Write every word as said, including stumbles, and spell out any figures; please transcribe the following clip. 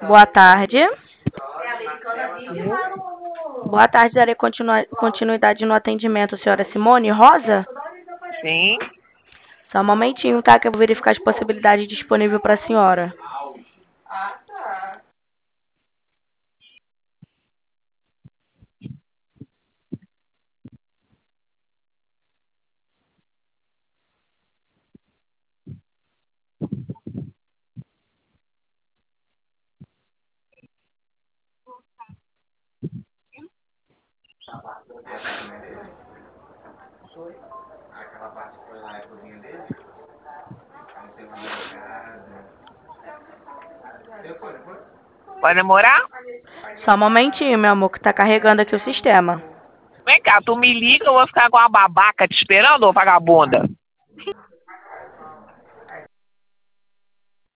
Boa tarde. Sim, Boa tarde, darei continua- continuidade no atendimento, senhora Simone Rosa? sim. Só um momentinho, tá? Que eu vou verificar as possibilidades disponíveis para a senhora. Vai demorar? Só um momentinho, meu amor, que tá carregando aqui o sistema. Vem cá, tu me liga, eu vou ficar com uma babaca te esperando, ô vagabunda?